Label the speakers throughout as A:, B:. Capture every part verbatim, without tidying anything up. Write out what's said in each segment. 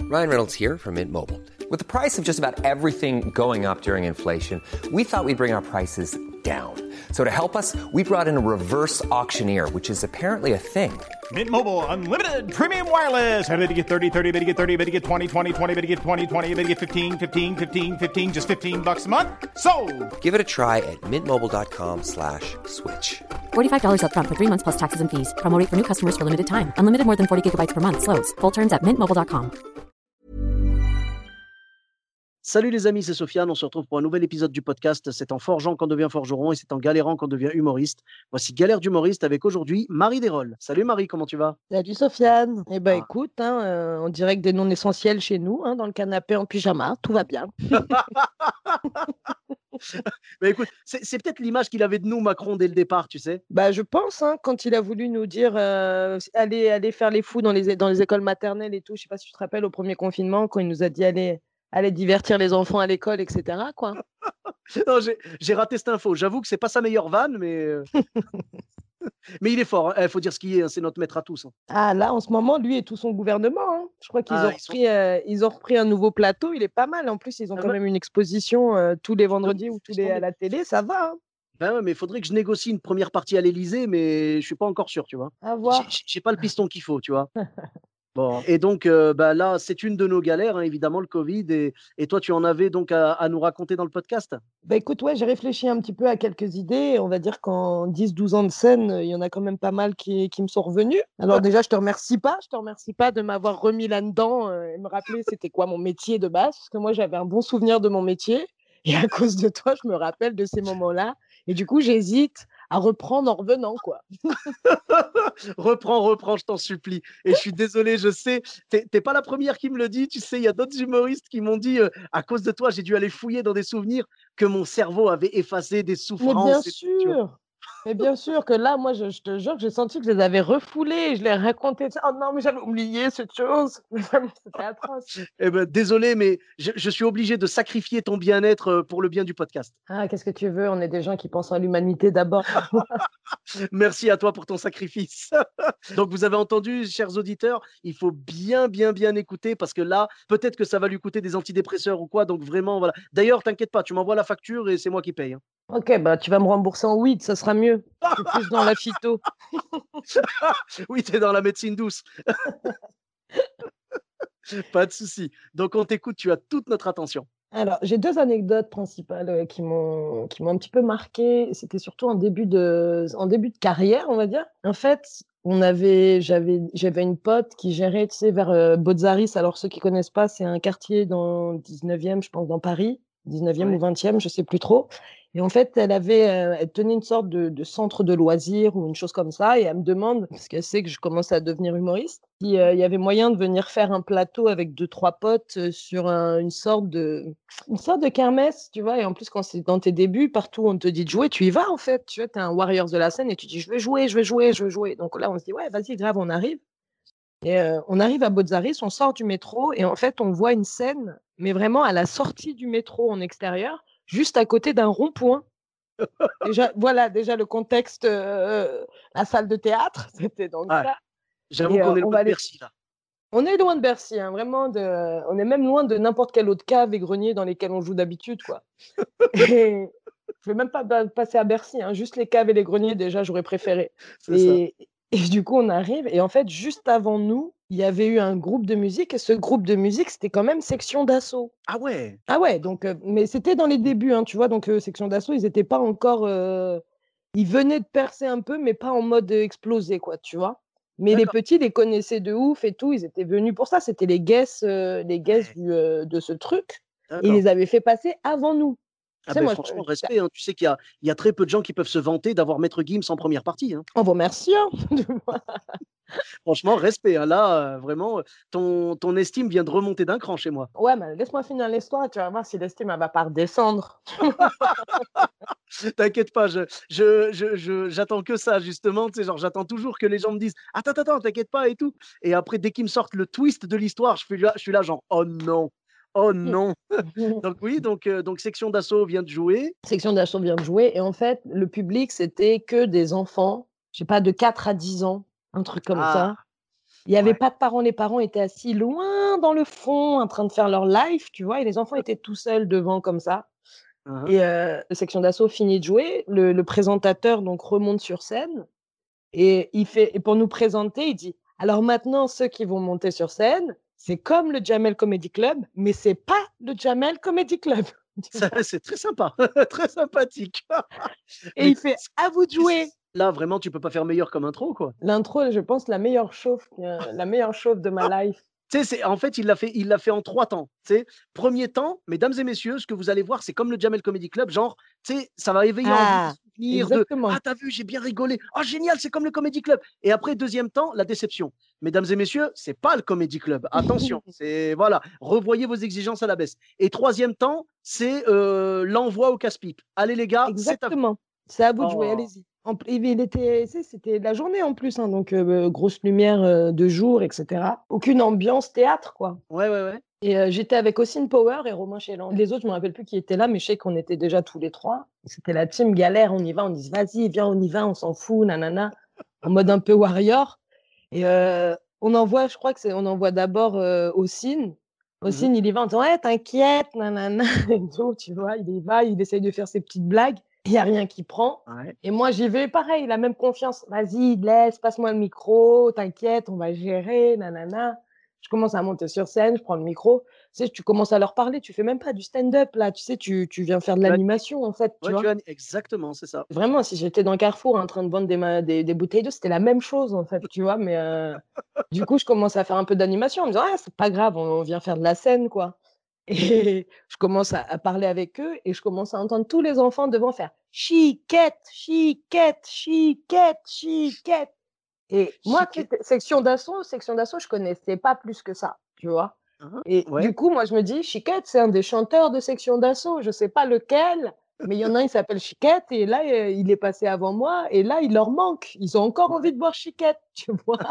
A: Ryan Reynolds here from Mint Mobile. With the price of just about everything going up during inflation, we thought we'd bring our prices down. So to help us, we brought in a reverse auctioneer, which is apparently a thing.
B: Mint Mobile Unlimited Premium Wireless. How to get thirty, thirty, how to get thirty, how to get twenty, twenty, twenty, how to get twenty, twenty, how to get fifteen, fifteen, fifteen, fifteen, just fifteen bucks a month? Sold!
A: Give it a try at mintmobile.com slash switch.
C: forty-five dollars up front for three months plus taxes and fees. Promo rate for new customers for limited time. Unlimited more than forty gigabytes per month. Slows full terms at mint mobile dot com.
D: Salut les amis, c'est Sofiane. On se retrouve pour un nouvel épisode du podcast. C'est en forgeant qu'on devient forgeron et c'est en galérant qu'on devient humoriste. Voici Galère d'humoriste avec aujourd'hui Marie Desrolles. Salut Marie, comment tu vas?
E: Salut Sofiane. Eh ben
D: Ah.
E: écoute, hein, euh, on dirait que des non essentiels chez nous, hein, dans le canapé en pyjama, tout va bien.
D: Mais écoute, c'est, c'est peut-être l'image qu'il avait de nous, Macron, dès le départ, tu sais.
E: Bah je pense, hein, quand il a voulu nous dire euh, allez, allez faire les fous dans les, é- dans les écoles maternelles et tout, je sais pas si tu te rappelles au premier confinement, quand il nous a dit allez, allez divertir les enfants à l'école, et cetera quoi.
D: Non, j'ai, j'ai raté cette info. J'avoue que c'est pas sa meilleure vanne, mais, euh, mais il est fort. Il faut dire ce qu'il est, hein, c'est notre maître à tous, hein.
E: Ah là, en ce moment, lui et tout son gouvernement, hein, je crois qu'ils
D: Ah,
E: ont
D: ils sont-
E: repris, euh, ils ont repris un nouveau plateau, il est pas mal. En plus, ils ont
D: Ah
E: quand
D: ouais.
E: même une exposition euh, tous les vendredis ou tous les
D: Laisse
E: à la télé, ça va, hein.
D: Ben ouais, mais il faudrait que je négocie une première partie à l'Élysée, mais je suis pas encore sûr, tu vois.
E: À
D: J'ai,
E: voir.
D: j'ai- j'ai pas le piston qu'il faut, tu vois. Bon, et donc euh, bah, là, c'est une de nos galères, hein, évidemment, le Covid. Et, et toi, tu en avais donc à, à nous raconter dans le podcast?
E: Bah écoute, ouais, j'ai réfléchi un petit peu à quelques idées. On va dire qu'en dix douze ans de scène, euh, il y en a quand même pas mal qui, qui me sont revenus. Alors déjà, je te remercie pas. Je te remercie pas de m'avoir remis là-dedans euh, et me rappeler c'était quoi mon métier de base. Parce que moi, j'avais un bon souvenir de mon métier. Et à cause de toi, je me rappelle de ces moments-là. Et du coup, j'hésite à reprendre en revenant, quoi.
D: Reprends, reprends, je t'en supplie. Et je suis désolé, je sais, t'es t'es pas la première qui me le dit. Tu sais, il y a d'autres humoristes qui m'ont dit, euh, à cause de toi, j'ai dû aller fouiller dans des souvenirs que mon cerveau avait effacé des
E: Mais bien
D: souffrances. et tout, tu vois.
E: sûr. Mais bien sûr que là, moi, je, je te jure que j'ai senti que je les avais refoulés. Je les racontais. Oh non, mais j'avais oublié cette chose. Mais vraiment, c'était atroce.
D: Eh ben, désolé, mais je, je suis obligé de sacrifier ton bien-être euh, pour le bien du podcast.
E: Ah, qu'est-ce que tu veux? On est des gens qui pensent à l'humanité d'abord.
D: Merci à toi pour ton sacrifice. Donc, vous avez entendu, chers auditeurs, il faut bien, bien, bien écouter parce que là, peut-être que ça va lui coûter des antidépresseurs ou quoi. Donc, vraiment, voilà. D'ailleurs, t'inquiète pas, tu m'envoies la facture et c'est moi qui paye, hein.
E: Ok, bah tu vas me rembourser en weed, ça sera mieux. Je suis plus dans la phyto.
D: Oui, t'es dans la médecine douce. Pas de souci. Donc, on t'écoute, tu as toute notre attention.
E: Alors, j'ai deux anecdotes principales euh, qui m'ont qui m'ont un petit peu marqué. C'était surtout en début de en début de carrière, on va dire. En fait, on avait j'avais j'avais une pote qui gérait, tu sais, vers euh, Botzaris. Alors ceux qui connaissent pas, c'est un quartier dans le dix-neuvième, je pense, dans Paris, dix-neuvième
D: Ouais.
E: ou vingtième, je sais plus trop. Et en fait, elle avait, euh, elle tenait une sorte de, de centre de loisirs ou une chose comme ça. Et elle me demande, parce qu'elle sait que je commence à devenir humoriste, s'il y avait moyen de venir faire un plateau avec deux, trois potes euh, sur un- une sorte de, une sorte de kermesse, tu vois. Et en plus, quand c'est dans tes débuts, partout on te dit de jouer, tu y vas en fait. Tu vois, t'es un Warriors de la scène et tu dis, je veux jouer, je veux jouer, je veux jouer. Donc là, on se dit, ouais, vas-y, grave, on arrive. Et euh, on arrive à Botzaris, on sort du métro et en fait, on voit une scène, mais vraiment à la sortie du métro en extérieur, juste à côté d'un rond-point. Déjà, voilà, déjà le contexte, euh, la salle de théâtre, c'était donc
D: Ouais.
E: ça.
D: J'avoue
E: Et
D: qu'on
E: euh,
D: est
E: on
D: loin
E: va
D: de
E: aller,
D: Bercy, là.
E: on est loin de Bercy, hein, vraiment, de, on est même loin de n'importe quelle autre cave et grenier dans lesquels on joue d'habitude, quoi. Et je vais même pas ba- passer à Bercy, hein, juste les caves et les greniers, déjà, j'aurais préféré.
D: C'est ça.
E: Et, et du coup, on arrive, et en fait, juste avant nous, il y avait eu un groupe de musique, et ce groupe de musique, c'était quand même Section d'Assaut.
D: Ah ouais.
E: Ah ouais, donc, euh, mais c'était dans les débuts, hein, tu vois, donc euh, Section d'Assaut, ils étaient pas encore, euh, ils venaient de percer un peu, mais pas en mode euh, explosé, quoi, tu vois. Mais les
D: D'accord.
E: petits les connaissaient de ouf et tout, ils étaient venus pour ça, c'était les guests, euh, les guests
D: Ouais.
E: du, euh, de ce truc, et ils
D: D'accord.
E: les avaient fait passer avant nous. Tu
D: Ah
E: sais,
D: ben
E: moi, je,
D: franchement,
E: je-
D: respect, hein. Tu sais qu'il y a, il y a très peu de gens qui peuvent se vanter d'avoir Maître Gims en première partie, hein.
E: on vous remercie, hein.
D: Franchement, respect, hein. Là, euh, vraiment, ton, ton estime vient de remonter d'un cran chez moi.
E: Ouais, mais laisse-moi finir l'histoire, tu vas voir si l'estime, elle va pas redescendre.
D: T'inquiète pas, je, je, je, je- j'attends que ça, justement. Tu sais, genre, j'attends toujours que les gens me disent attends, attends, attends, t'inquiète pas et tout. Et après, dès qu'ils me sortent le twist de l'histoire, je suis là, je suis là genre oh non, oh non. Donc, oui, donc, euh, donc Section d'Assaut vient de jouer.
E: Section d'assaut vient de jouer, et en fait, le public, c'était que des enfants, je sais pas, de quatre à dix ans, un truc comme
D: Ah,
E: ça. Il y avait
D: Ouais.
E: pas de parents, les parents étaient assis loin dans le fond en train de faire leur live, tu vois? Et les enfants étaient tout seuls devant comme ça
D: Hein, hein.
E: et heu, Section d'Assaut finit de jouer, le le présentateur donc remonte sur scène et il fait et pour nous présenter, il dit: «Alors maintenant ceux qui vont monter sur scène, c'est comme le Jamel Comedy Club, mais c'est pas le Jamel Comedy Club». Tu
D: Ça,
E: vois?
D: c'est très sympa, très sympathique.
E: Et
D: Mais
E: il fait:
D: c
E: «À vous de
D: et c
E: jouer».
D: là, vraiment, tu peux pas faire meilleur comme intro, quoi.
E: L'intro, je pense la meilleure chauffe, heu, la meilleure chauffe de ma life.
D: Tu sais, c'est en fait, il l'a fait il l'a fait en trois temps. Tu sais, premier temps, mesdames et messieurs, ce que vous allez voir, c'est comme le Jamel Comedy Club, genre, tu sais, ça va éveiller en vous des
E: Ah!
D: souvenirs de: «Ah,
E: Exactement.
D: tu as vu, j'ai bien rigolé. Ah génial, c'est comme le Comedy Club» et après deuxième temps, la déception. Mesdames et messieurs, c'est pas le Comedy Club. Attention, c'est voilà, revoyez vos exigences à la baisse et troisième temps, c'est, heu, l'envoi au casse-pipe. «Allez les gars, c'est à vous».
E: Exactement. C'est à vous de jouer,
D: Oh!
E: allez-y. En pl il il était tu sais, c'était la journée en plus, hein, donc heu, grosse lumière, heu, de jour et cetera. Aucune ambiance théâtre, quoi
D: Ouais, ouais, ouais.
E: et heu, j'étais avec Austin Power et Romain Chélan. Les autres, je me rappelle plus qui était là, mais je sais qu'on était déjà tous les trois. C'était la team galère, on y va, on dit: «Vas-y, viens, on y va, on s'en fout, nanana», en mode un peu warrior et heu, on envoie je crois que c'est on envoie d'abord, heu, Austin.
D: Mmh mh.
E: Austin, il y va en disant: «Ouais, t'inquiète, nanana» et tout, tu vois? Il y va, il essaye de faire ses petites blagues. Il y a rien qui prend
D: Ouais.
E: et moi, j'y vais pareil, la même confiance: «Vas-y, laisse, passe-moi le micro, t'inquiète, on va gérer, nanana». Je commence à monter sur scène, je prends le micro. Tu sais, tu commences à leur parler, tu fais même pas du stand-up là, tu sais, tu tu viens faire de
D: Tu animes.
E: l'animation en fait, tu
D: Ouais, tu
E: vois?
D: ani exactement, c'est ça.
E: Vraiment, si j'étais dans Carrefour en train de vendre des ma des des bouteilles d'eau, c'était la même chose en fait, tu vois? Mais heu, du coup, je commence à faire un peu d'animation en me disant: «Ah, c'est pas grave, on vient faire de la scène, quoi» et je commence à à parler avec eux et je commence à entendre tous les enfants devant faire: «Chiquette, chiquette, chiquette, chiquette» et moi, tu sais,
D: Chiquette.
E: t section d'assaut section d'assaut, je connaissais pas plus que ça, tu vois?
D: Hein, hein.
E: Et
D: Ouais.
E: du coup, moi, je me dis: «Chiquette, c'est un des chanteurs de section d'assaut». Je sais pas lequel, mais il y en a un, il s'appelle Chiquette et là, heu, il est passé avant moi et là, il leur manque. Ils ont encore
D: Ouais.
E: envie de voir Chiquette, tu vois?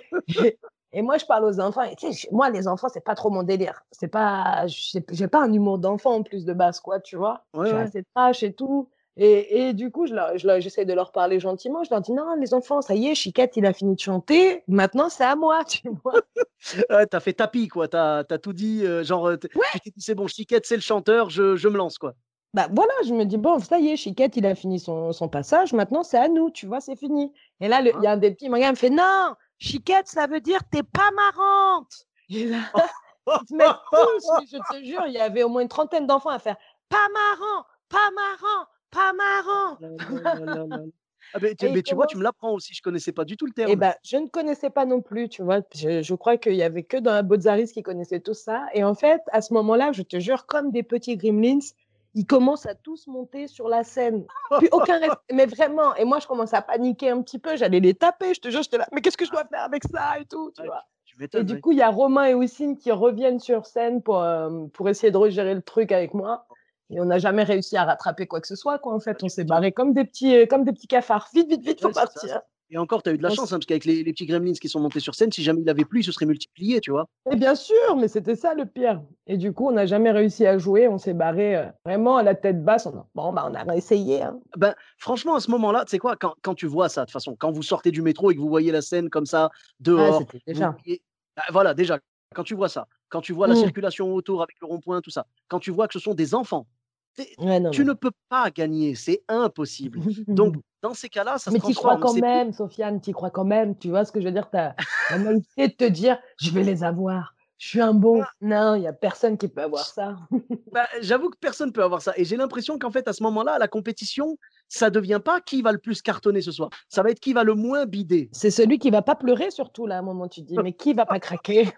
E: Et et moi, je parle aux enfants et tu sais, j moi, les enfants, c'est pas trop mon délire. C'est pas j'ai j'ai pas un humour d'enfant en plus de base, quoi, tu vois?
D: Ouais,
E: Je suis
D: ouais.
E: assez trash et tout et et du coup, je leur je leur j'essaie de leur parler gentiment. Je leur dis: «Non, les enfants, ça y est, Chiquette, il a fini de chanter. Maintenant, c'est à moi», tu vois?
D: Ouais, tu as fait tapis quoi, tu as tu as tout dit, heu, genre, heu, t tu
E: Ouais!
D: t'es dit: «C'est bon, Chiquette, c'est le chanteur, je je me lance, quoi».
E: Bah, voilà, je me dis: «Bon, ça y est, Chiquette, il a fini son son passage, maintenant c'est à nous, tu vois? C'est fini» et là, le il
D: Hein?
E: y a un des petits, il me regarde, il me fait: «Non, Chiquette, ça veut dire tu es pas marrante» et là, ils se mettent tous, mais je te jure, il y avait au moins une trentaine d'enfants à faire: «Pas marrant, pas marrant, pas marrant»
D: Là là là là là. Ah beh, tu
E: et ils
D: beh, tu vois, tu
E: commencent
D: me l'apprends aussi, je connaissais pas du tout le
E: et
D: terme.
E: bah, je ne connaissais pas non plus, tu vois? Je je crois qu'il y avait que dans la Bozzaris qui connaissaient tous ça et en fait, à ce moment-là, je te jure, comme des petits gremlins, ils commencent à tous monter sur la scène. Plus aucun res mais vraiment et moi, je commence à paniquer un petit peu, j'allais les taper, je te jure, j'étais là: «Mais qu'est-ce que je dois faire avec ça et tout?» tu
D: Ouais,
E: vois?
D: tu tu
E: Et
D: m'étonnes,
E: du
D: ouais.
E: coup, il y a Romain et Houssine qui reviennent sur scène pour, hem, pour essayer de regérer le truc avec moi et on n'a jamais réussi à rattraper quoi que ce soit, quoi, en
D: Bah,
E: fait. On
D: tu
E: s'est
D: m'étonnes.
E: barrés comme des petits, heu, comme des petits cafards. «Vite, vite, vite, faut
D: Ouais, c'est ça.
E: partir!»
D: Et encore, tu as eu de la
E: On
D: chance,
E: s
D: hein, parce qu'avec les les petits gremlins qui sont montés sur scène, si jamais il avait plu, ils se seraient multipliés, tu vois?
E: Et bien sûr, mais c'était ça le pire et du coup, on n'a jamais réussi à jouer, on s'est barrés, heu, vraiment à la tête basse, on a bon, bah, on a réessayé, hein.
D: Ben, franchement, à ce moment-là, tu sais quoi? Quand quand tu vois ça, de toute façon, quand vous sortez du métro et que vous voyez la scène comme ça,
E: Ah,
D: dehors,
E: c'était
D: vous
E: déjà
D: voyez bah, voilà, déjà, quand tu vois ça, quand tu vois la
E: mmh.
D: circulation autour avec le rond-point, tout ça, quand tu vois que ce sont des enfants, tu
E: Ouais, non,
D: tu
E: non.
D: ne peux pas gagner, c'est impossible. Donc dans ces cas-là, ça se
E: Mais tu y crois
D: transforme,
E: quand
D: c'est plus
E: même, Sofiane, tu y crois quand même, tu vois ce que je veux dire? Tu as la naïveté de te dire: «Je vais les avoir, je suis un bon». Non, il y a personne qui peut avoir ça.
D: bah, j'avoue que personne peut avoir ça et j'ai l'impression qu'en fait, à ce moment-là, la compétition, ça devient pas qui va le plus cartonner ce soir, ça va être qui va le moins bider.
E: C'est celui qui va pas pleurer surtout là, à un moment, tu te dis: «Mais qui va pas craquer?»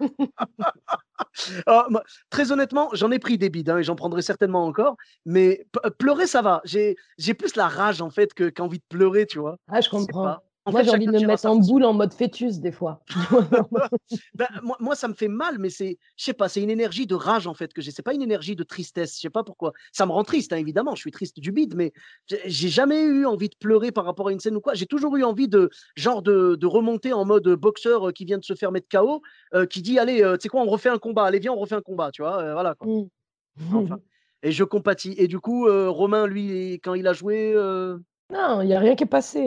D: Ah, moi, très honnêtement, j'en ai pris des bides, hein, et j'en prendrai certainement encore, mais p pleurer, ça va. J'ai j'ai plus la rage, en fait, que qu'envie de pleurer, tu vois?
E: Ah, je
D: Je sais
E: comprends.
D: pas. En
E: Moi,
D: fait,
E: j'ai envie de
D: chacun
E: me
D: gère à
E: mettre
D: sa
E: en
D: façon.
E: boule en mode fœtus des fois.
D: Bah, moi moi, ça me fait mal, mais c'est je sais pas, c'est une énergie de rage, en fait, que j'ai. C'est pas une énergie de tristesse, je sais pas pourquoi. Ça me rend triste, hein, évidemment, je suis triste du bide, mais j'ai j'ai jamais eu envie de pleurer par rapport à une scène ou quoi. J'ai toujours eu envie de genre de de remonter en mode, boxeur, heu, qui vient de se faire mettre K O, heu, qui dit: «Allez, heu, tu sais quoi? On refait un combat. Allez, viens, on refait un combat», tu vois? Heu, voilà, quoi.
E: Mmh.
D: Enfin et je compatis et du coup, heu, Romain, lui, quand il a joué, heu
E: Non, il y a rien qui est passé.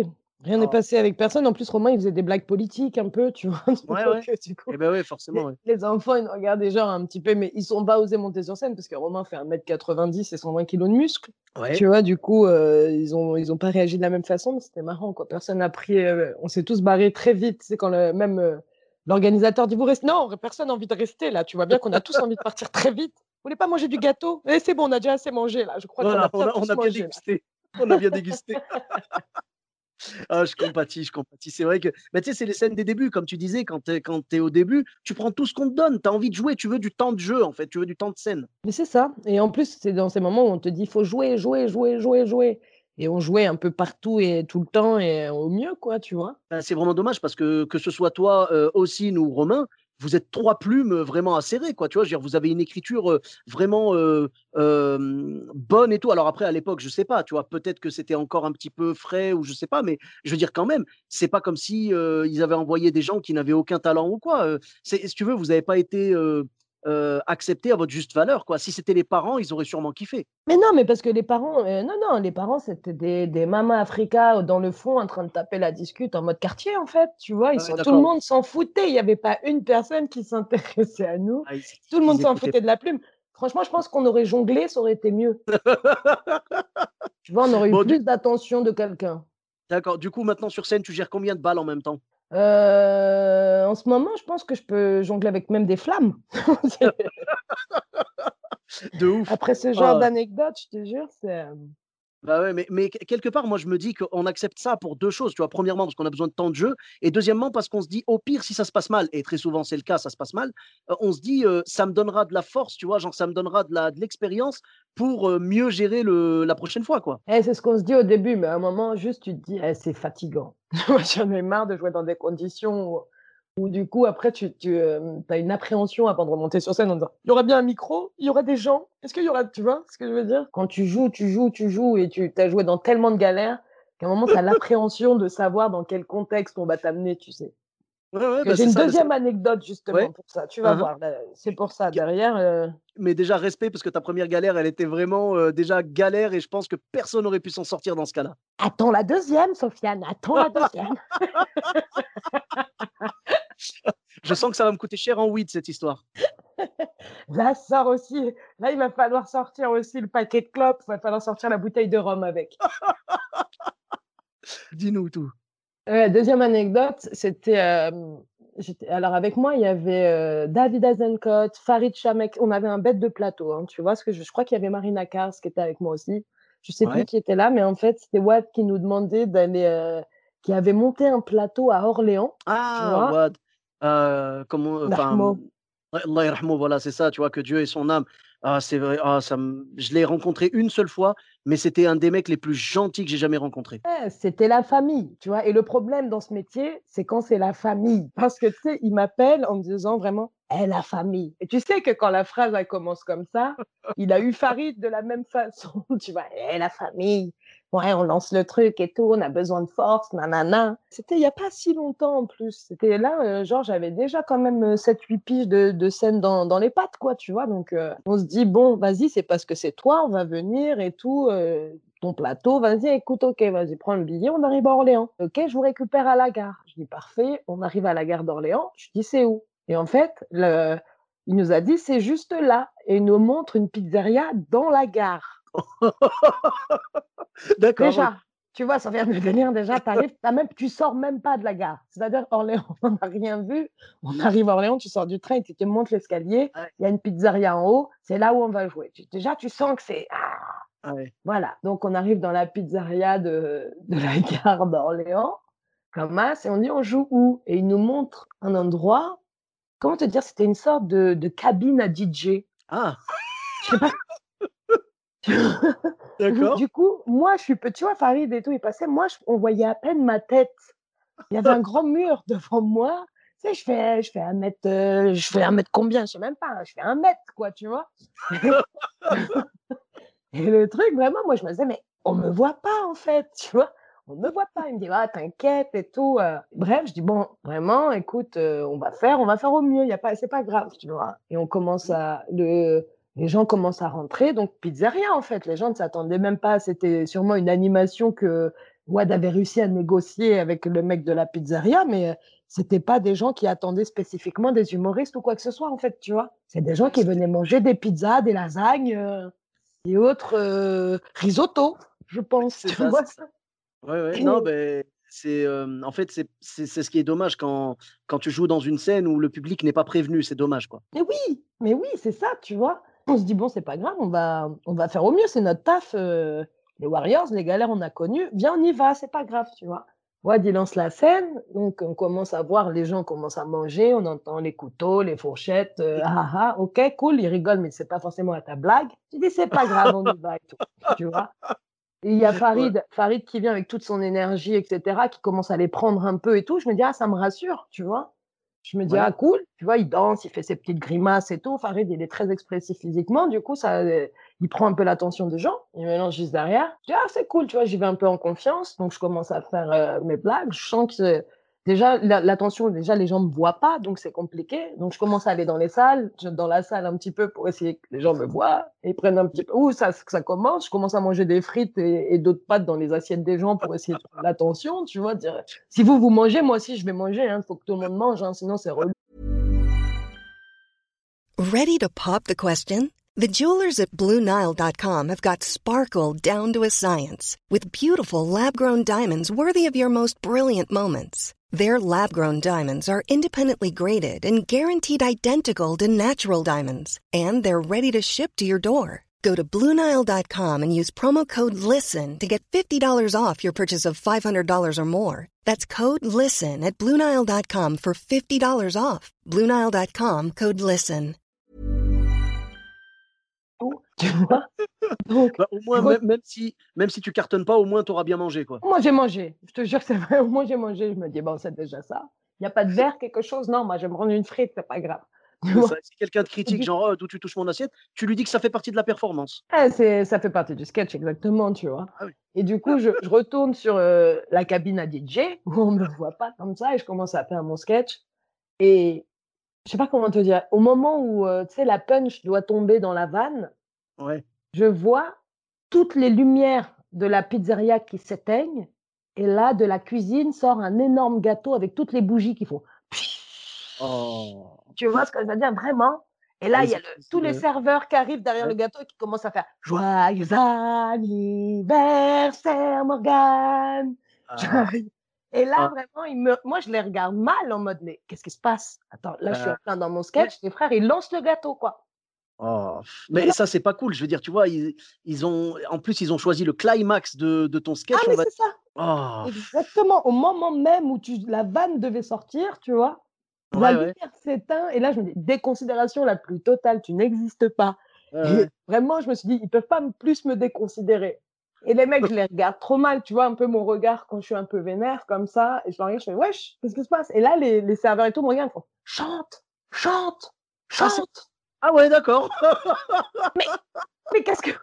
E: Rien n'est
D: Ah,
E: passé avec personne. En plus, Romain, il faisait des blagues politiques un peu, tu vois?
D: ouais, ouais.
E: Donc, heu, du coup,
D: Et ben ouais,
E: les
D: forcément, ouais.
E: les enfants, ils nous regardaient genre un petit peu, mais ils ont pas osé monter sur scène parce que Romain fait un mètre quatre-vingt-dix et cent vingt kilogrammes de muscles.
D: Ouais.
E: Tu vois? Du coup, heu, ils ont ils ont pas réagi de la même façon, mais c'était marrant, quoi. Personne n'a pris, heu, on s'est tous barrés très vite. C'est quand le même, heu, l'organisateur dit: «Vous restez?» «Non, personne n'a envie de rester là». Tu vois bien qu'on a tous envie de partir très vite. «Vous voulez pas manger du gâteau?» «Eh, c'est bon, on a déjà assez mangé là. Je crois qu'on a
D: Voilà, on
E: bien
D: a on
E: tous
D: a bien
E: mangé là».
D: dégusté. On a bien dégusté. Ah, je compatis, je compatis. C'est vrai que bah, tu sais, c'est les scènes des débuts, comme tu disais, quand tu es quand tu es au début, tu prends tout ce qu'on te donne. Tu as envie de jouer, tu veux du temps de jeu, en fait, tu veux du temps de scène.
E: Mais c'est ça et en plus, c'est dans ces moments où on te dit: «Faut jouer, jouer, jouer, jouer, jouer» et on jouait un peu partout et tout le temps et au mieux, quoi, tu vois?
D: Bah, c'est vraiment dommage parce que, que ce soit toi, heu, Ossine ou Romain, vous êtes trois plumes, heu, vraiment acérées, quoi, tu vois? Je veux dire, vous avez une écriture, heu, vraiment, heu, hem, bonne et tout. Alors après, à l'époque, je sais pas, tu vois? Peut-être que c'était encore un petit peu frais ou je sais pas, mais je veux dire quand même, c'est pas comme si, heu, ils avaient envoyé des gens qui n'avaient aucun talent ou quoi, heu. C'est si tu veux, vous avez pas été, heu heu, acceptés à votre juste valeur, quoi. Si c'était les parents, ils auraient sûrement kiffé.
E: Mais non, mais parce que les parents, heu, non, non, les parents, c'était des des mamas Africa dans le fond en train de taper la discute en mode quartier, en fait, tu vois? Ils
D: Ouais,
E: sont tout le
D: d'accord.
E: monde s'en foutait, il y avait pas une personne qui s'intéressait à nous.
D: Ah, ils
E: Tout le monde
D: ils
E: s'en
D: écoutaient
E: foutait de la plume. Franchement, je pense qu'on aurait jonglé, ça aurait été mieux. Tu vois? On aurait eu
D: Bon, du
E: plus d'attention de quelqu'un.
D: d'accord, du coup, maintenant sur scène, tu gères combien de balles en même temps?
E: Heu, en ce moment, je pense que je peux jongler avec même des flammes. C'est
D: De ouf.
E: après ce genre
D: Ah.
E: d'anecdote, je te jure, c'est, hem
D: Bah, ouais, mais mais qu quelque part, moi, je me dis qu'on accepte ça pour deux choses, tu vois? Premièrement, parce qu'on a besoin de temps de jeu et deuxièmement, parce qu'on se dit: «Au pire, si ça se passe mal» et très souvent, c'est le cas, ça se passe mal, heu, on se dit, heu: «Ça me donnera de la force», tu vois? Genre, ça me donnera de la de l'expérience pour, heu, mieux gérer le la prochaine fois, quoi.
E: eh, c'est ce qu'on se dit au début, mais à un moment, juste, tu te dis: «Eh, c'est fatigant». Moi, j'en ai marre de jouer dans des conditions où où du coup, après, tu tu, hem, as une appréhension avant de remonter sur scène en disant: «Il y aura bien un micro? Il y aura des gens? Est-ce qu'il y aura» tu vois ce que je veux dire? Quand tu joues, tu joues, tu joues et tu tu as joué dans tellement de galères qu'à un moment, tu as l'appréhension de savoir dans quel contexte on va t'amener, tu sais?
D: Ouais, ouais,
E: Que
D: bah,
E: j'ai
D: c'est
E: une
D: ça, bah, c'est
E: deuxième anecdote justement
D: ouais.
E: pour ça, tu vas
D: Hein, hein.
E: voir, là, c'est pour ça derrière, heu
D: Mais déjà, respect parce que ta première galère, elle était vraiment, heu, déjà galère et je pense que personne n'aurait pu s'en sortir dans ce cas-là.
E: attends la deuxième, Sofiane, attends la deuxième.
D: Je sens que ça va me coûter cher en weed, cette histoire.
E: Là, sort aussi là, il va falloir sortir aussi le paquet de clopes, il va falloir sortir la bouteille de rhum avec.
D: Dis-nous tout.
E: Heu, deuxième anecdote, c'était, hem, j'étais alors avec moi, il y avait, heu, David Azencot, Farid Chamek, on avait un bête de plateau, hein, tu vois? Ce que je je crois qu'il y avait Marina Kars qui était avec moi aussi. Je sais plus
D: Ouais.
E: qui était là, mais en fait, c'était Watt qui nous demandait d'aller, heu qui avait monté un plateau à Orléans, tu
D: Ah,
E: vois?
D: Wad, heu, comment, enfin,
E: Narmo.
D: mmh, ouais, Allah yarhamou, voilà, c'est ça, tu vois? Que Dieu ait son âme. Ah, c'est vrai, ah, ça me je l'ai rencontré une seule fois, mais c'était un des mecs les plus gentils que j'ai jamais rencontrés.
E: Ouais, c'était la famille, tu vois? Et le problème dans ce métier, c'est quand c'est la famille. Parce que, tu sais, il m'appelle en me disant vraiment: «Eh, la famille» et tu sais que quand la phrase, elle commence comme ça, il a eu Farid de la même façon, tu vois? «Eh, la famille, ouais, on lance le truc et tout, on a besoin de force, nanana». C'était il y a pas si longtemps en plus. C'était là, heu, genre, j'avais déjà quand même, heu, sept huit piges de de scène dans dans les pattes, quoi, tu vois? Donc, heu, on se dit: «Bon, vas-y, c'est parce que c'est toi, on va venir et tout, heu, ton plateau, vas-y, écoute, OK, vas-y, prends le billet, on arrive à Orléans. OK, je vous récupère à la gare. Je dis parfait, on arrive à la gare d'Orléans. Je dis c'est où? Et en fait, le, il nous a dit c'est juste là. Et il nous montre une pizzeria dans la gare.
D: D'accord, OK.
E: Déjà, tu vois, ça vient de venir déjà, t'arrives, t'as même, tu sors même pas de la gare. C'est-à-dire Orléans, on n'a rien vu. On arrive à Orléans, tu sors du train, tu te montes l'escalier,
D: Ouais,
E: il y a une pizzeria en haut, c'est là où on va jouer. Tu- Déjà, tu sens que c'est ah,
D: ouais.
E: voilà, donc on arrive dans la pizzeria de de la gare d'Orléans, comme as, et on dit: «On joue où?» et il nous montre un endroit, comment te dire? C'était une sorte de de cabine à D J.
D: Ah!
E: Je sais pas.
D: D'accord.
E: Du coup, moi, je suis pe tu vois, Farid et tout, il passait, moi, je on voyait à peine ma tête. Il y avait un grand mur devant moi. Tu sais, je fais je fais un mètre, heu, je fais un mètre combien? Je sais même pas, je fais un mètre quoi, tu vois? Et le truc vraiment, moi, je me disais: «Mais on me voit pas, en fait», tu vois? On me voit pas. Il me dit: «Ah t'inquiète et tout», heu. Bref, je dis: «Bon, vraiment, écoute, heu, on va faire on va faire au mieux, il y a pas c'est pas grave», tu vois? Et on commence
D: Mmh.
E: à le les gens commencent à rentrer, donc pizzeria, en fait. Les gens ne s'attendaient même pas. C'était sûrement une animation que Wad avait réussi à négocier avec le mec de la pizzeria, mais euh, c'était pas des gens qui attendaient spécifiquement des humoristes ou quoi que ce soit, en fait, tu vois. C'est des gens
D: Ouais,
E: qui
D: c'était-
E: venaient manger des pizzas, des lasagnes euh, et autres euh, risotto, je pense,
D: c'est
E: tu
D: ça,
E: vois
D: c'est ça.
E: ça.
D: Ouais, ouais,
E: Et-
D: non, ben c'est, hem, en fait, c'est c'est c'est ce qui est dommage quand quand tu joues dans une scène où le public n'est pas prévenu, c'est dommage, quoi.
E: Mais oui, mais oui, c'est ça, tu vois. On se dit, bon, c'est pas grave, on va, on va faire au mieux, c'est notre taf. euh, les Warriors, les galères, on a connu. Viens, on y va, c'est pas grave, tu vois. Wad, il lance la scène, donc on commence à voir les gens commencent à manger, on entend les couteaux, les fourchettes, euh, ah ah, ok, cool, ils rigolent, mais c'est pas forcément à ta blague. Tu dis, c'est pas grave, on y va et tout, tu vois. Et il y a
D: Ouais,
E: Farid, Farid qui vient avec toute son énergie, et cetera, qui commence à les prendre un peu et tout. Je me dis, ah, ça me rassure, tu vois. Je me dis,
D: ouais.
E: ah, cool, tu vois, il danse, il fait ses petites grimaces et tout. Farid, il est très expressif physiquement, du coup, ça, euh, il prend un peu l'attention des gens. Il me lance juste derrière. Je dis, ah, c'est cool, tu vois, j'y vais un peu en confiance. Donc, je commence à faire euh, mes blagues. Je sens que euh, déjà, la- l'attention, déjà, les gens me voient pas, donc c'est compliqué. Donc, je commence à aller dans les salles, je- dans la salle un petit peu pour essayer que les gens me voient et prennent un petit peu. Ouh, ça, ça commence. Je commence à manger des frites et, et d'autres pâtes dans les assiettes des gens pour essayer de prendre l'attention, tu vois. Dire, si vous, vous mangez, moi aussi, je vais manger. Il faut que tout le monde mange, hein, sinon c'est relou.
F: Ready to pop the question? The jewelers at Blue Nile dot com have got sparkle down to a science with beautiful lab-grown diamonds worthy of your most brilliant moments. Their lab-grown diamonds are independently graded and guaranteed identical to natural diamonds, and they're ready to ship to your door. Go to Blue Nile dot com and use promo code LISTEN to get fifty dollars off your purchase of five hundred dollars or more. That's code LISTEN at Blue Nile dot com for fifty dollars off. Blue Nile dot com, code LISTEN.
E: Tu vois. Donc,
D: Bah, au
E: je
D: moins,
E: re-
D: même même si même si tu cartonnes pas, au moins tu auras bien mangé, quoi.
E: moi, j'ai mangé. Je te jure que c'est vrai. Moi, j'ai mangé. Je me dis, bon, c'est déjà ça. Il n'y a pas de verre, quelque chose. Non, moi, je vais me prendre une frite, c'est pas grave. Tu
D: C'est
E: vois.
D: ça. Si quelqu'un te
E: Et
D: critique,
E: du
D: genre: «Oh, d'où tu touches mon assiette», tu lui dis que ça fait partie de la performance.
E: Ah, c'est, ça fait partie du sketch, exactement, tu vois.
D: Ah oui.
E: Et du coup, je, je retourne sur euh, la cabine à D J, où on me voit pas comme ça, et je commence à faire mon sketch. Et je sais pas comment te dire, au moment où, euh, tu sais, la punch doit tomber dans la vanne,
D: Ouais.
E: je vois toutes les lumières de la pizzeria qui s'éteignent, et là, de la cuisine sort un énorme gâteau avec toutes les bougies qui font.
D: Oh.
E: Tu vois ce que je veux dire, vraiment? Et
D: Ah,
E: là, il
D: ils
E: y a
D: ont
E: le
D: fait
E: tous les
D: le
E: serveurs qui arrivent derrière
D: ouais.
E: le gâteau et qui commencent à faire: «Joyeux anniversaire Morgane!»
D: Ah,
E: Et là,
D: ah,
E: vraiment, ils me moi, je les regarde mal en mode: «Mais qu'est-ce qui se passe? Attends, là, je suis en
D: bah,
E: plein dans mon
D: ouais.
E: sketch, les frères, ils lancent le gâteau, quoi».
D: Oh,
E: Tu
D: mais
E: vois?
D: ça, c'est pas cool. Je veux dire, tu vois, ils ils ont en plus, ils ont choisi le climax de de ton
E: Ah,
D: sketch, on
E: mais
D: va
E: c'est ça!
D: oh,
E: Exactement, au moment même où tu la vanne devait sortir, tu vois? La
D: ouais, ouais,
E: lumière s'éteint et là, je me dis: «Déconsidération la plus totale, tu n'existes pas»
D: ouais,
E: et
D: ouais.
E: vraiment, je me suis dit: «Ils peuvent pas m plus me déconsidérer» et les mecs, je les regarde trop mal, tu vois? Un peu mon regard quand je suis un peu vénère comme ça et je leur regarde, je fais: «Wesh, qu'est-ce qui se passe?» et là, les les serveurs et tout me regardent, ils font: «Chante, chante,
D: Ah, c'est
E: chante!»
D: ah ouais, d'accord.
E: mais mais qu'est-ce que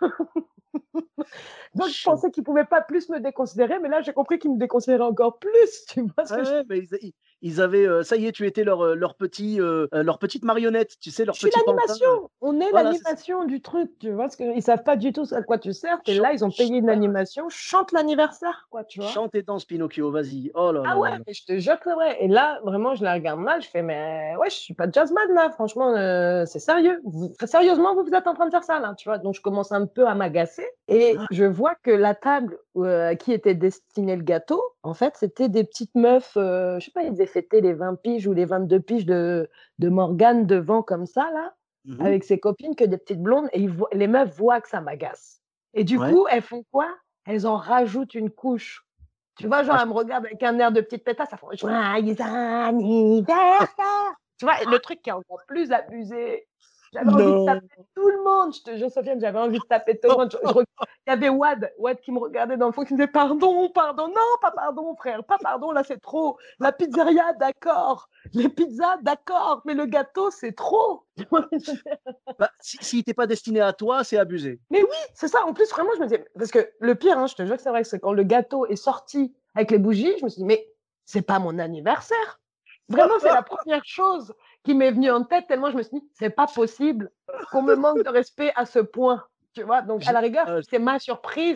E: donc je
D: Chante.
E: pensais qu'ils pouvaient pas plus me déconsidérer, mais là, j'ai compris qu'ils me déconsidéraient encore plus, tu vois ce
D: Ouais,
E: que je
D: ouais, mais ils ils ils avaient, heu, ça y est, tu étais leur, heu, leur petit, heu heu, leur petite marionnette, tu sais, leur
E: Je suis
D: petit pantin, heu,
E: l'animation, on est
D: voilà, c'est ça.
E: l'animation du truc, tu vois? Parce qu'ils savent pas du tout à quoi tu sers, tu
D: Chan
E: là, ils ont
D: ch
E: payé une
D: ouais, ouais.
E: animation, chante l'anniversaire, quoi, tu vois?
D: Chante et danse Pinocchio, vas-y. Oh là
E: Ah
D: là
E: ouais,
D: là là.
E: mais je te jure que c'est vrai et là, vraiment, je la regarde mal, je fais: «Mais ouais, je suis pas jazzman là, franchement, heu, c'est sérieux? Vous sérieusement, vous vous êtes en train de faire ça là?» tu vois? Donc je commence un peu à m'agacer et
D: Ah,
E: je vois que la table, heu, à qui était destiné le gâteau, en fait, c'était des petites meufs, heu, je sais pas, ils devaient fêter les vingt piges ou les vingt-deux piges de de Morgane devant comme ça là,
D: mmh mh.
E: avec ses copines, que des petites blondes et ils voient les meufs voient que ça m'agace et du
D: Ouais.
E: coup, elles font quoi? Elles en rajoutent une couche. Tu vois,
D: Ah
E: genre, elle me regarde avec un air de petite pétasse, ça fait «Joyeux anniversaire!» Tu vois? Le truc qui est encore plus abusé. J'avais envie de
D: non!
E: taper tout le monde, je te jure, Sofiane, j'avais envie de taper tout le monde. Je je re il y avait Wad, Wad qui me regardait dans le fond, qui me disait: «Pardon, pardon». «Non, pas pardon frère, pas pardon, là, c'est trop. La pizzeria, d'accord. Les pizzas, d'accord, mais le gâteau, c'est trop». Tu vois?
D: Bah, si s'il était pas destiné à toi, c'est abusé.
E: Mais oui, c'est ça. En plus, vraiment, je me disais parce que le pire, hein, je te jure que c'est vrai, c'est quand le gâteau est sorti avec les bougies, je me suis dit: «Mais c'est pas mon anniversaire». Vraiment, c'est la première chose qui m'est venue en tête tellement je me suis dit: «C'est pas possible qu'on me manque de respect à ce point». Tu vois? Donc à
D: J'ai
E: la rigueur,
D: ah,
E: c'est ma surprise,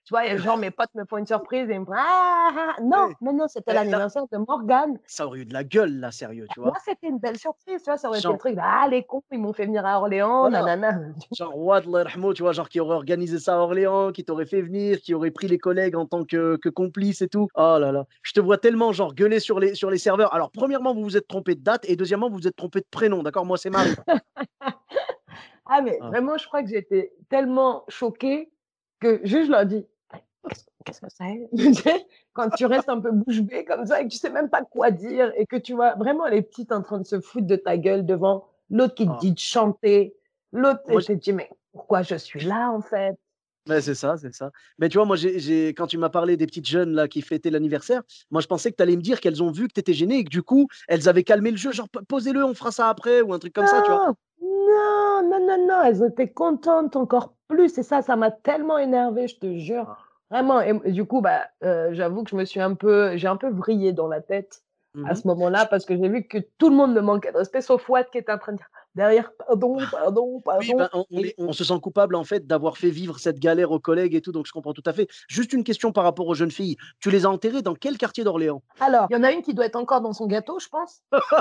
E: Tu vois, et genre, mes potes me font une surprise et ils me font ah, ah, ah. Non,
D: Ouais.
E: non, non, c'était
D: Eh, là,
E: l'anniversaire de Morgane.
D: ça aurait eu de la gueule, là, sérieux, tu
E: Moi,
D: vois.
E: c'était une belle surprise, tu vois. Ça aurait été le
D: Genre,
E: truc de, ah, les cons, ils m'ont fait venir à Orléans,
D: voilà.
E: nanana.
D: Genre, Roi de l'Erhmo, tu vois, genre qui aurait organisé ça à Orléans, qui t'aurait fait venir, qui aurait pris les collègues en tant que, que complice et tout. Oh là là. Je te vois tellement, genre, gueuler sur les, sur les serveurs. Alors, premièrement, vous vous êtes trompé de date et deuxièmement, vous vous êtes trompé de prénom, d'accord? Moi, c'est Marie.
E: Ah, mais
D: Ah.
E: vraiment, je crois que j'étais tellement choquée que juste je leur dis, qu'est-ce qu'est-ce que c'est? Tu sais, quand tu restes un peu bouche bée comme ça et que tu sais même pas quoi dire et que tu vois vraiment les petites en train de se foutre de ta gueule devant l'autre qui te
D: Ah.
E: dit de chanter, l'autre
D: Moi,
E: et te dit mais pourquoi je suis là en fait?
D: Ouais, c'est ça, c'est ça. Mais tu vois, moi, j'ai, j'ai- quand tu m'as parlé des petites jeunes là qui fêtaient l'anniversaire, moi, je pensais que tu allais me dire qu'elles ont vu que tu étais gêné et que du coup, elles avaient calmé le jeu, genre, P- posez-le, on fera ça après, ou un truc comme ça, tu vois.
E: Non, non, non, non, non, elles étaient contentes encore plus et ça, ça m'a tellement énervée, je te jure.
D: Ah.
E: Vraiment et et du coup, bah, heu, j'avoue que je me suis un peu j'ai un peu vrillé dans la tête à
D: Mhm.
E: ce moment-là parce que j'ai vu que tout le monde me manquait de respect sauf Watt qui était en train de dire derrière: «Pardon, pardon,
D: Oui,
E: pardon»
D: ben, on, on
E: et
D: est- on se sent coupable, en fait, d'avoir fait vivre cette galère aux collègues et tout, donc je comprends tout à fait. Juste une question par rapport aux jeunes filles. Tu les as enterrées dans quel quartier d'Orléans?
E: alors, il y en a une qui doit être encore dans son gâteau, je pense.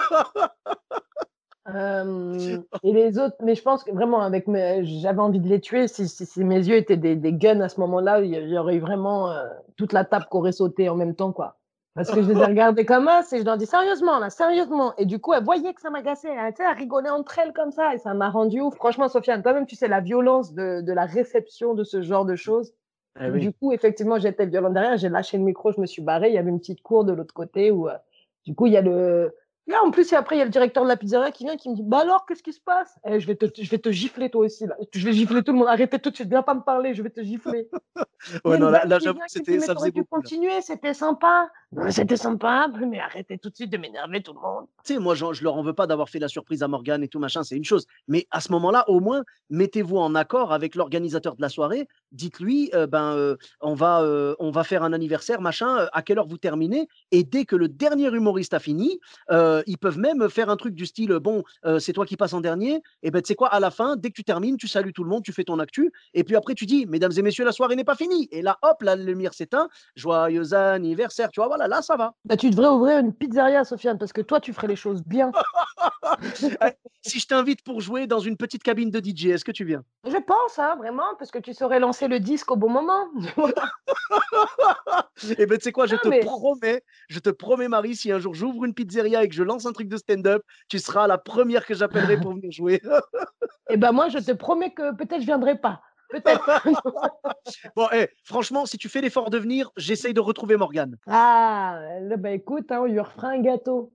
E: Hem et les autres mais je pense que vraiment avec mes j'avais envie de les tuer si si si mes yeux étaient des des guns à ce moment-là, il y il y aurait eu vraiment, heu, toute la table qui aurait sauté en même temps, quoi. Parce que je les ai regardées comme as et je leur dis: «Sérieusement là, sérieusement» et du coup, elles voyaient que ça m'agaçait, hein, tu sais, elles rigolaient entre elles comme ça et ça m'a rendue ouf. Franchement, Sofiane, toi-même, tu sais la violence de de la réception de ce genre de choses.
D: Eh
E: Du
D: oui.
E: coup, effectivement, j'étais violente derrière, j'ai lâché le micro, je me suis barrée. Il y avait une petite cour de l'autre côté où, heu, du coup, il y a le là, en plus, et après, il y a le directeur de la pizzeria qui vient, qui me dit: «Bah alors, qu'est-ce qui se passe?» «Eh, je vais te je vais te gifler toi aussi là. Je vais gifler tout le monde. Arrêtez tout de suite, viens pas me parler, je vais te gifler». Il y
D: Ouais,
E: a une
D: non, là,
E: dame
D: là,
E: qui
D: j'avoue
E: vient,
D: que
E: qui me dit:
D: c'était,
E: «Mais
D: ça
E: tu aurais
D: faisait
E: dû
D: beaucoup, là.
E: continuer, c'était sympa». «Ouais, c'était sympa, mais arrêtez tout de suite de m'énerver tout le monde».
D: Tu sais, moi, j'en- je leur en veux pas d'avoir fait la surprise à Morgane et tout machin, c'est une chose. Mais à ce moment-là, au moins, mettez-vous en accord avec l'organisateur de la soirée. Dites-lui, euh, ben, euh, on va, euh, on va faire un anniversaire, machin. euh, À quelle heure vous terminez? Et dès que le dernier humoriste a fini, euh, ils peuvent même faire un truc du style, euh, bon, euh, c'est toi qui passes en dernier. Et ben, tu sais quoi, à la fin, dès que tu termines, tu salues tout le monde, tu fais ton actu. Et puis après, tu dis, mesdames et messieurs, la soirée n'est pas finie. Et là, hop, la lumière s'éteint. Joyeux anniversaire. Tu vois, voilà, là, ça va.
E: Bah, tu devrais ouvrir une pizzeria, Sofiane, parce que toi, tu ferais les choses bien.
D: Eh, si je t'invite pour jouer dans une petite cabine de D J, est-ce que tu viens?
E: Je pense, hein, vraiment, parce que tu saurais lancer le disque au bon moment.
D: Eh ben, tu sais quoi, je
E: Non,
D: te
E: mais
D: promets, je te promets, Marie, si un jour j'ouvre une pizzeria et que je lance un truc de stand-up, tu seras la première que j'appellerai pour venir jouer.
E: eh ben moi, je te promets que peut-être je viendrai pas. Peut-être.
D: Bon, eh, franchement, si tu fais l'effort de venir, j'essaye de retrouver Morgane.
E: Ah, là, bah écoute, hein, on lui refera un gâteau.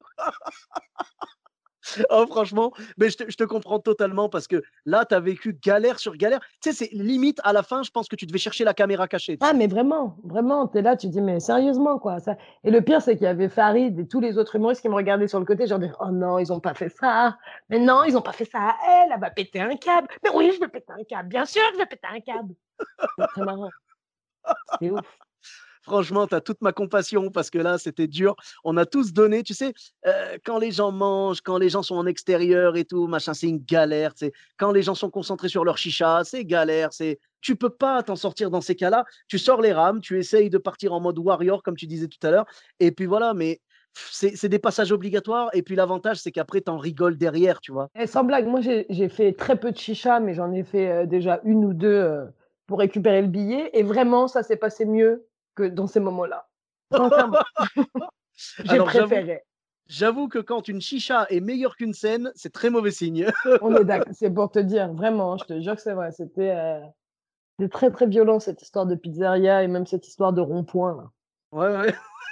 D: Oh, franchement, mais je te, je te comprends totalement parce que là, tu as vécu galère sur galère. Tu sais, c'est limite à la fin, je pense que tu devais chercher la caméra cachée, tu
E: Ah,
D: sais.
E: mais vraiment, vraiment, t'es là, tu dis, mais sérieusement, quoi. Ça... Et le pire, c'est qu'il y avait Farid et tous les autres humoristes qui me regardaient sur le côté, genre, oh non, ils ont pas fait ça. Mais non, ils ont pas fait ça à elle, elle va péter un câble. Mais oui, je vais péter un câble. Bien sûr, je vais péter un câble. C'est très marrant. C'était ouf.
D: Franchement, tu as toute ma compassion parce que là, c'était dur. On a tous donné, tu sais, euh, quand les gens mangent, quand les gens sont en extérieur et tout, machin, c'est une galère. Tu sais. Quand les gens sont concentrés sur leur chicha, c'est galère. C'est... Tu peux pas t'en sortir dans ces cas-là. Tu sors les rames, tu essayes de partir en mode warrior, comme tu disais tout à l'heure. Et puis voilà, mais c'est, c'est des passages obligatoires. Et puis l'avantage, c'est qu'après, tu en rigoles derrière, tu vois.
E: Et sans blague, moi, j'ai j'ai fait très peu de chicha, mais j'en ai fait euh, déjà une ou deux euh, pour récupérer le billet. Et vraiment, ça s'est passé mieux que dans ces moments-là. Sincèrement, j'ai
D: Alors j'avoue,
E: préféré.
D: j'avoue que quand une chicha est meilleure qu'une scène, c'est très mauvais signe.
E: On est d'accord, c'est pour te dire, vraiment, je te jure que c'est vrai. C'était euh, c'était très, très violent, cette histoire de pizzeria et même cette histoire de rond-point, là.
D: Ouais, ouais.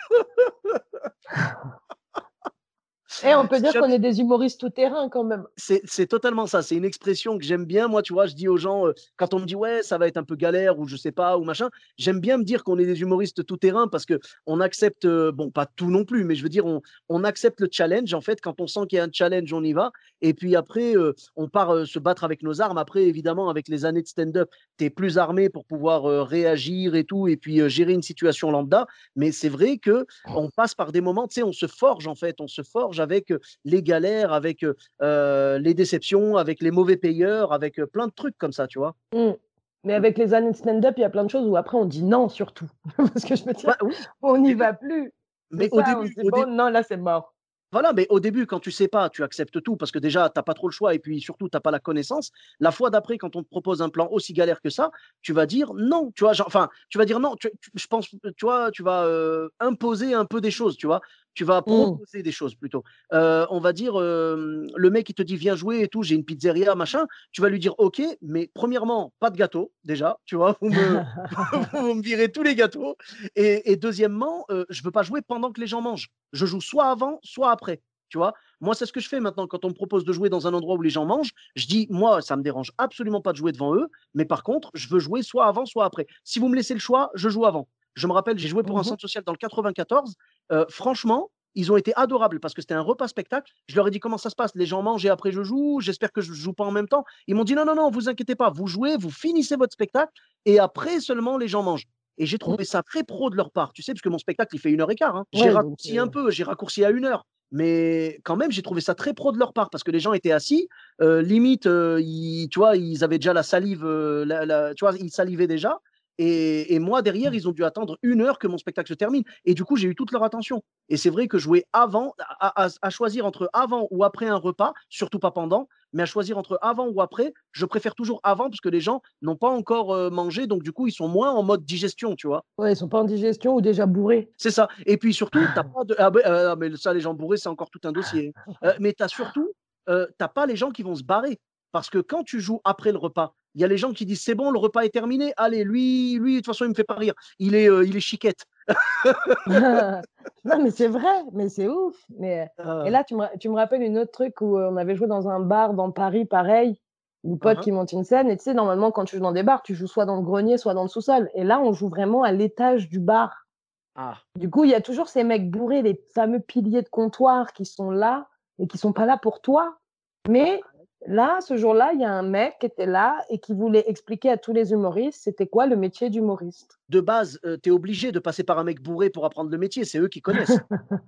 E: Et on peut
D: Si
E: dire qu'on
D: jamais
E: est des humoristes tout-terrain quand même.
D: C'est c'est totalement ça. C'est une expression que j'aime bien. Moi, tu vois, je dis aux gens, euh, quand on me dit, ouais, ça va être un peu galère ou je sais pas, ou machin, j'aime bien me dire qu'on est des humoristes tout-terrain parce que on accepte, euh, bon, pas tout non plus, mais je veux dire, on, on accepte le challenge. En fait, quand on sent qu'il y a un challenge, on y va. Et puis après, euh, on part euh, se battre avec nos armes. Après, évidemment, avec les années de stand-up, tu es plus armé pour pouvoir euh, réagir et tout, et puis euh, gérer une situation lambda. Mais c'est vrai que on passe par des moments, tu sais, on se forge, en fait, on se forge avec euh, les galères, avec euh, euh, les déceptions, avec les mauvais payeurs, avec euh, plein de trucs comme ça, tu vois.
E: Mm. Mais avec les années de stand-up, il y a plein de choses où après on dit non surtout. Parce que je me dis,
D: Ouais, oui,
E: on n'y
D: mais
E: va plus.
D: mais
E: C'est
D: au
E: ça, on se
D: début,
E: dit,
D: au
E: bon,
D: dé
E: non, là c'est mort.
D: Voilà, mais au début, quand tu sais pas, tu acceptes tout parce que déjà, tu as pas trop le choix et puis surtout, tu as pas la connaissance. La fois d'après, quand on te propose un plan aussi galère que ça, tu vas dire non, tu vois, genre, enfin, tu vas dire non, tu, tu- je pense, tu vois, tu vas euh, imposer un peu des choses, tu vois, tu vas
E: Mm.
D: proposer des choses plutôt. Euh, on va dire, euh, le mec, il te dit viens jouer et tout, j'ai une pizzeria, machin, tu vas lui dire ok, mais premièrement, pas de gâteau, déjà, tu vois, vous me, vous me virez tous les gâteaux. Et, et deuxièmement, euh, je veux pas jouer pendant que les gens mangent. Je joue soit avant, soit après. Tu vois, moi, c'est ce que je fais maintenant quand on me propose de jouer dans un endroit où les gens mangent. Je dis, moi, ça me dérange absolument pas de jouer devant eux, mais par contre, je veux jouer soit avant, soit après. Si vous me laissez le choix, je joue avant. Je me rappelle, j'ai joué pour un
E: Mhm.
D: centre social dans le quatre-vingt-quatorze. Euh, franchement, ils ont été adorables parce que c'était un repas spectacle. Je leur ai dit comment ça se passe. Les gens mangent et après je joue. J'espère que je joue pas en même temps. Ils m'ont dit non, non, non, vous inquiétez pas. Vous jouez, vous finissez votre spectacle et après seulement les gens mangent. Et j'ai
E: Mm.
D: trouvé ça très pro de leur part, tu sais, parce que mon spectacle, il fait une heure et quart. Hein. J'ai
E: Ouais, donc,
D: raccourci
E: euh,
D: un peu, j'ai raccourci à une heure. Mais quand même, j'ai trouvé ça très pro de leur part, parce que les gens étaient assis, euh, limite, euh, ils, tu vois, ils avaient déjà la salive, euh, la- la- tu vois, ils salivaient déjà. Et, et moi, derrière, ils ont dû attendre une heure que mon spectacle se termine. Et du coup, j'ai eu toute leur attention. Et c'est vrai que jouer avant, à, à- à choisir entre avant ou après un repas, surtout pas pendant, mais à choisir entre avant ou après, je préfère toujours avant, parce que les gens n'ont pas encore euh, mangé, donc du coup, ils sont moins en mode digestion, tu vois.
E: ouais, ils sont pas en digestion ou déjà bourrés.
D: C'est ça. Et puis surtout, t'as pas de. Ah, ben, euh, mais ça, les gens bourrés, c'est encore tout un dossier. Euh, mais tu as surtout, euh, t'as pas les gens qui vont se barrer. Parce que quand tu joues après le repas, il y a les gens qui disent c'est bon, le repas est terminé. Allez, lui, lui, de toute façon, il me fait pas rire. Il est, euh, il est chiquette.
E: Non, mais c'est vrai, mais c'est ouf. Mais... Et
D: Ah,
E: là, tu me, ra- tu me rappelles une autre truc où euh, on avait joué dans un bar dans Paris, pareil, des
D: ah,
E: potes
D: ah.
E: qui montent une scène. Et tu sais, normalement, quand tu joues dans des bars, tu joues soit dans le grenier, soit dans le sous-sol. Et là, on joue vraiment à l'étage du bar.
D: Ah.
E: Du coup, il y a toujours ces mecs bourrés, les fameux piliers de comptoir qui sont là et qui sont pas là pour toi. Mais là, ce jour-là, il y a un mec qui était là et qui voulait expliquer à tous les humoristes c'était quoi le métier d'humoriste.
D: De base, euh, tu es obligé de passer par un mec bourré pour apprendre le métier. C'est eux qui connaissent.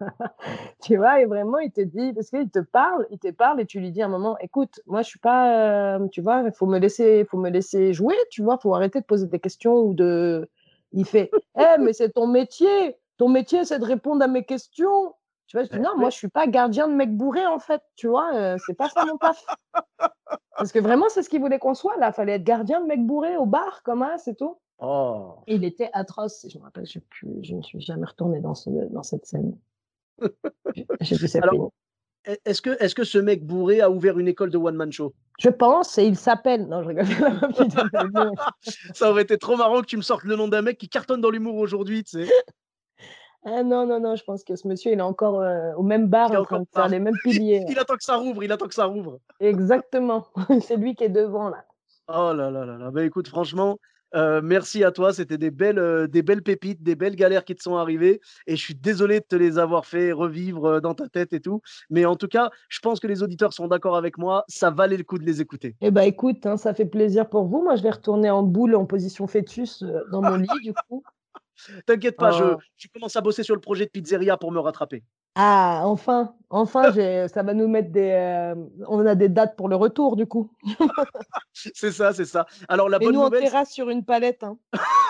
E: Tu vois, et vraiment, il te dit, parce qu'il te parle, il te parle et tu lui dis à un moment, écoute, moi, je suis pas, euh, tu vois, il faut me laisser, faut me laisser jouer, tu vois, faut arrêter de poser des questions ou de. Il fait, eh, mais c'est ton métier, ton métier, c'est de répondre à mes questions. Tu vois, je dis,
D: Eh,
E: non, moi,
D: oui.
E: je suis pas gardien de mec bourré, en fait, tu vois, euh, c'est pas ça mon taf. Parce que vraiment, c'est ce qu'il voulait qu'on soit, là, fallait être gardien de mec bourré au bar, comme ça, c'est tout.
D: Oh.
E: Et il était atroce, je me rappelle, je, plus, je ne suis jamais retournée dans, ce, dans cette scène. J'ai vu ça
D: Alors,
E: finir.
D: est-ce que, est-ce que ce mec bourré a ouvert une école de one-man show?
E: Je pense, et il s'appelle. Non, je rigole. La meuf qui s'appelle non.
D: Ça aurait été trop marrant que tu me sortes le nom d'un mec qui cartonne dans l'humour aujourd'hui, tu sais.
E: Ah non, non, non, je pense que ce monsieur, il est encore euh, au même bar
D: Il est
E: en train
D: encore
E: de faire
D: tard.
E: les mêmes
D: Il,
E: piliers.
D: il attend que ça rouvre, il attend que ça rouvre.
E: Exactement. C'est lui qui est devant, là.
D: Oh là là là là. Bah écoute, franchement, euh, merci à toi. C'était des belles, euh, des belles pépites, des belles galères qui te sont arrivées. Et je suis désolé de te les avoir fait revivre euh, dans ta tête et tout. Mais en tout cas, je pense que les auditeurs sont d'accord avec moi. Ça valait le coup de les écouter.
E: Eh ben écoute, hein, ça fait plaisir pour vous. Moi, je vais retourner en boule, en position fœtus, euh, dans mon lit, du coup.
D: T'inquiète pas, je,
E: Euh,
D: je commence à bosser sur le projet de pizzeria pour me rattraper.
E: Ah, enfin, enfin, j'ai... ça va nous mettre des... euh, On a des dates pour le retour, du coup.
D: C'est ça, c'est ça. Alors la
E: Mais
D: bonne
E: nous, en
D: nouvelle,
E: terrasse sur une palette. Hein.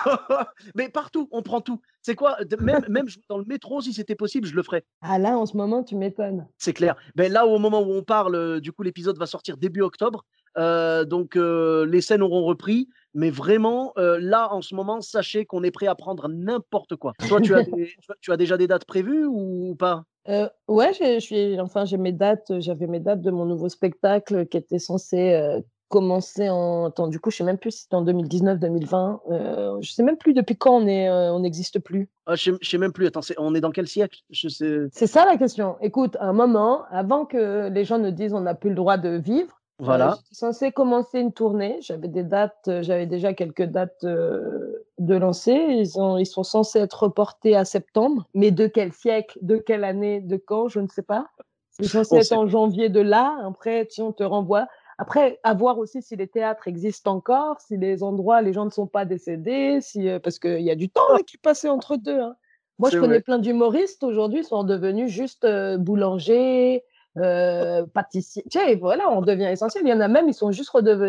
D: mais partout, on prend tout. C'est quoi? de- Même, même jouer dans le métro, si c'était possible, je le ferais.
E: Ah là, en ce moment, tu m'étonnes.
D: C'est clair. Ben là, au moment où on parle, euh, du coup, l'épisode va sortir début octobre. Euh, donc, euh, les scènes auront repris. Mais vraiment, euh, là, en ce moment, sachez qu'on est prêt à prendre n'importe quoi. Toi, tu as, des- tu as- tu as déjà des dates prévues ou pas?
E: Euh, ouais, j'ai, je suis, enfin, j'ai mes dates, j'avais mes dates de mon nouveau spectacle qui était censé euh, commencer en. Attends, du coup, je sais même plus si c'était en deux mille dix-neuf, deux mille vingt. Euh, je sais même plus depuis quand on est, euh, on n'existe plus.
D: Ah, je ne sais, je sais même plus. Attends, c'est- on est dans quel siècle? Je sais.
E: C'est ça la question. Écoute, à un moment, avant que les gens ne disent on n'a plus le droit de vivre, euh,
D: Voilà.
E: j'étais censée commencer une tournée. J'avais des dates, euh, j'avais déjà quelques dates euh, de lancer. Ils ont, ils sont censés être reportés à septembre. Mais de quel siècle, de quelle année, de quand, je ne sais pas. C'est censé
D: On
E: être
D: sait.
E: en janvier de là. Après, si on te renvoie. Après, à voir aussi si les théâtres existent encore, si les endroits, les gens ne sont pas décédés, si, euh, parce qu'il y a du temps là, qui passait entre deux. Hein. Moi, je
D: C'est
E: connais
D: vrai.
E: plein d'humoristes aujourd'hui, sont devenus juste euh, boulangers, euh, pâtissiers. Tu sais, voilà, on devient essentiel. Il y en a même, ils sont juste redevenus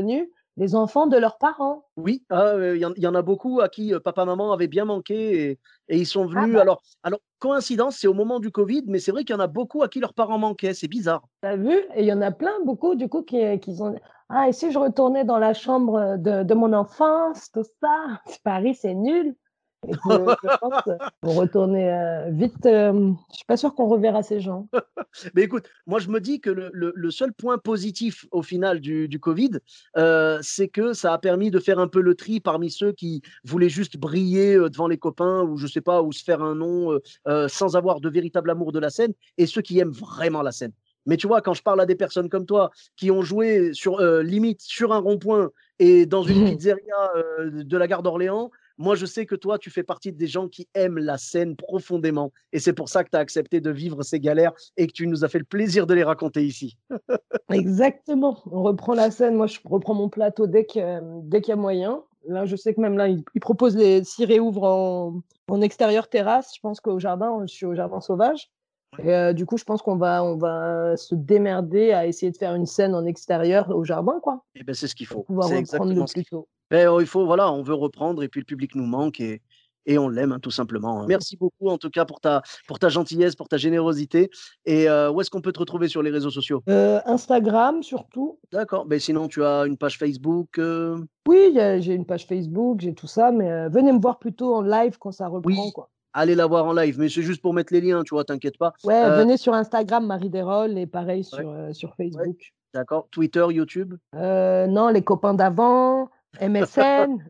E: les enfants de leurs parents.
D: Oui, ah, heu, il y en il y en a beaucoup à qui, heu, papa, maman avaient bien manqué et et ils sont
E: Ah
D: venus
E: bah,
D: alors alors coïncidence, c'est au moment du covid, mais c'est vrai qu'il y en a beaucoup à qui leurs parents manquaient, c'est bizarre.
E: tu as vu? Et il y en a plein, beaucoup du coup qui, heu, qui ont «Ah et si je retournais dans la chambre, de de mon enfance, tout ça? Paris, c'est nul». Et que je pense, heu, vont retourner, heu, vite, hem, je suis pas sûre qu'on reverra ces gens.
D: Mais écoute, moi je me dis que le le le seul point positif au final du du covid, heu, c'est que ça a permis de faire un peu le tri parmi ceux qui voulaient juste briller, heu, devant les copains ou je sais pas, ou se faire un nom, heu heu, sans avoir de véritable amour de la scène et ceux qui aiment vraiment la scène. Mais tu vois, quand je parle à des personnes comme toi qui ont joué sur, heu, limite sur un rond-point et dans une pizzeria, heu, de la gare d'Orléans, moi je sais que toi tu fais partie des gens qui aiment la scène profondément et c'est pour ça que tu as accepté de vivre ces galères et que tu nous as fait le plaisir de les raconter ici.
E: Exactement, on reprend la scène. Moi, je reprends mon plateau dès que, hem, dès qu'il y a moyen. Là, je sais que même là, ils ils proposent les s'ils réouvrent en en extérieur terrasse, je pense qu'au jardin, je suis au jardin sauvage
D: Ouais.
E: et heu, du coup, je pense qu'on va on va se démerder à essayer de faire une scène en extérieur au jardin, quoi,
D: Et ben, c'est ce qu'il
E: pour
D: faut.
E: pouvoir
D: C'est
E: reprendre le
D: exactement ce
E: plus
D: qu'il faut.
E: tôt.
D: Mais oh, il faut voilà, on veut reprendre et puis le public nous manque et et on l'aime, hein, tout simplement, hein. Merci beaucoup en tout cas pour ta pour ta gentillesse, pour ta générosité et heu, où est-ce qu'on peut te retrouver sur les réseaux sociaux?
E: Heu, Instagram surtout.
D: D'accord, beh, sinon tu as une page Facebook, heu?
E: Oui, il y a j'ai une page Facebook, j'ai tout ça, mais heu, venez me voir plutôt en live quand ça reprend,
D: Oui,
E: quoi.
D: allez la voir en live, mais c'est juste pour mettre les liens, tu vois? T'inquiète pas.
E: Ouais,
D: Heu,
E: venez sur Instagram, Marie Desrolles et pareil
D: ouais,
E: sur, heu, sur
D: ouais,
E: Facebook.
D: d'accord. Twitter, YouTube?
E: Heu, non, les copains d'avant, M S N,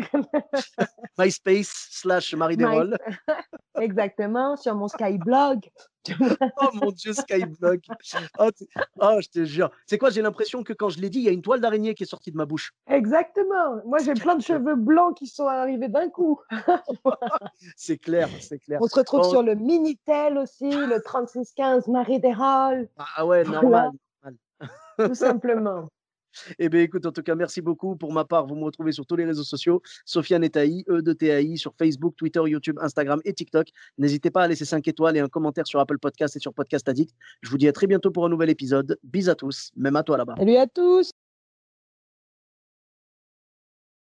D: MySpace slash Marie
E: My
D: Desrolles.
E: exactement, sur mon Skyblog, tu vois?
D: Oh mon Dieu, Skyblog. Oh, tu oh, je te jure. C'est quoi? J'ai l'impression que quand je l'ai dit, il y a une toile d'araignée qui est sortie de ma bouche.
E: Exactement. Moi, j'ai plein de
D: Skyblog.
E: cheveux blancs qui sont arrivés d'un coup.
D: C'est clair, c'est clair.
E: On se retrouve
D: Bon,
E: sur le Minitel aussi, le trente-six quinze Marie Desrolles.
D: ah ah ouais,
E: Voilà,
D: normal, normal.
E: tout simplement.
D: Eh beh, écoute, en tout cas, merci beaucoup. Pour ma part, vous me retrouvez sur tous les réseaux sociaux, Sofiane Etaï, E de T A I, sur Facebook, Twitter, YouTube, Instagram et TikTok. N'hésitez pas à laisser cinq étoiles et un commentaire sur Apple Podcast et sur Podcast Addict. Je vous dis à très bientôt pour un nouvel épisode. Bis à tous, même à toi là-bas.
E: Salut à tous.